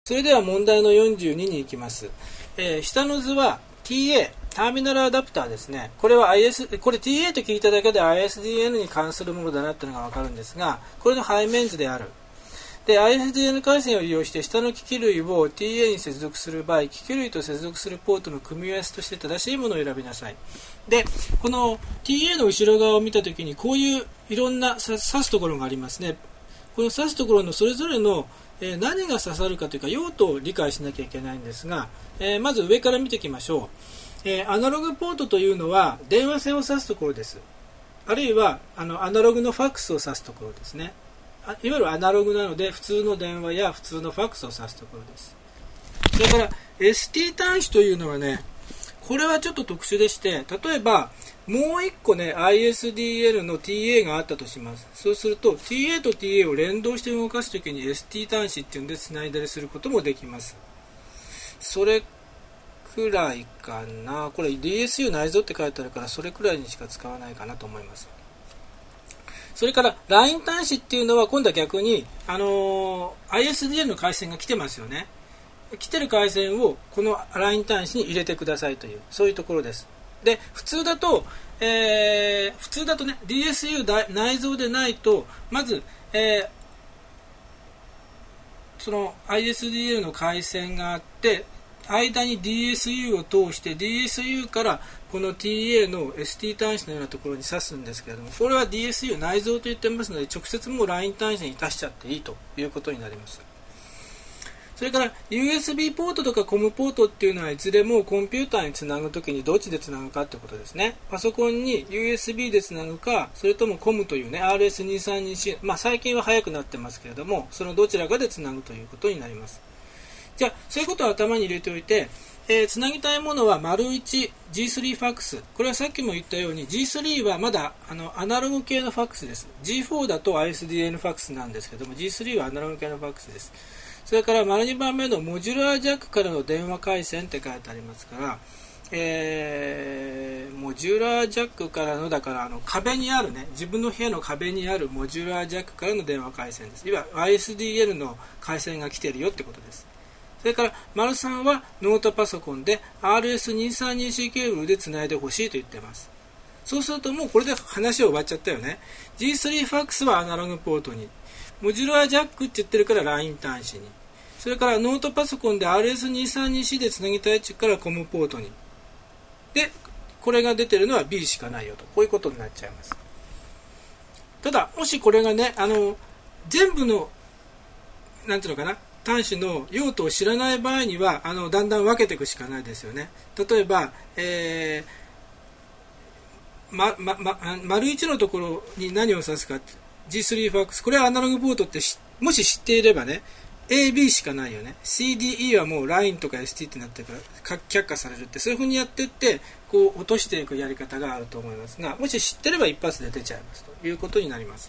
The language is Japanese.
それでは問題の42に行きます。下の図は TA、ターミナルアダプターですね。これはこれ TA と聞いただけで ISDN に関するものだなっていうのがわかるんですが、これの背面図である。で、ISDN 回線を利用して下の機器類を TA に接続する場合、機器類と接続するポートの組み合わせとして正しいものを選びなさい。で、この TA の後ろ側を見たときに、こういういろんな刺すところがありますね。この刺すところのそれぞれの何が刺さるかというか用途を理解しなきゃいけないんですが、まず上から見ていきましょう。アナログポートというのは電話線を指すところです。あるいはアナログのファックスを指すところですね。いわゆるアナログなので普通の電話や普通のファックスを指すところです。それから ST 端子というのはね、これはちょっと特殊でして、例えばもう1個ね ISDN の TA があったとします。そうすると TA と TA を連動して動かすときに ST 端子っていうんでつないだりすることもできます。それくらいかな。これ DSU 内蔵って書いてあるからそれくらいにしか使わないかなと思います。それから LINE 端子っていうのは今度は逆に、ISDN の回線が来てますよね。来てる回線をこの LINE 端子に入れてくださいという、そういうところです。で、普通だとね DSU 内蔵でないとまず、その ISDN の回線があって間に DSU を通して DSU からこの TA の ST 端子のようなところに挿すんですけれども、これは DSU 内蔵と言ってますので直接もう LINE 端子に足しちゃっていいということになります。それから USB ポートとか COM ポートっていうのはいずれもコンピューターにつなぐときにどっちでつなぐかってことですね。パソコンに USB でつなぐか、それとも COM というね RS232C、最近は早くなってますけれども、そのどちらかでつなぐということになります。じゃあそういうことを頭に入れておいて、つなぎたいものは丸1 G3 ファックス。これはさっきも言ったように G3 はまだアナログ系のファックスです。 G4 だと ISDN ファックスなんですけども G3 はアナログ系のファックスです。それから丸2番目のモジュラージャックからの電話回線って書いてありますから、モジュラージャックからのだから壁にあるね、自分の部屋の壁にあるモジュラージャックからの電話回線です。いわゆる ISDN の回線が来ているよってことです。それから丸3はノートパソコンで RS232C ケーブルでつないでほしいと言っています。そうするともうこれで話は終わっちゃったよね。 G3 ファックスはアナログポートに、モジュラージャックって言ってるから LINE 端子に、それからノートパソコンで RS232C でつなぎたいって言うから COM ポートに、でこれが出てるのは B しかないよと、こういうことになっちゃいます。ただもしこれがね全部のなんていうのかな端子の用途を知らない場合にはだんだん分けていくしかないですよね。例えば、丸1のところに何を指すか G3 ファックス、これはアナログポートってもし知っていればね AB しかないよね。 CDE はもう LINE とか ST ってなってるから却下されるって、そういう風にやっていってこう落としていくやり方があると思いますが、もし知ってれば一発で出ちゃいますということになります。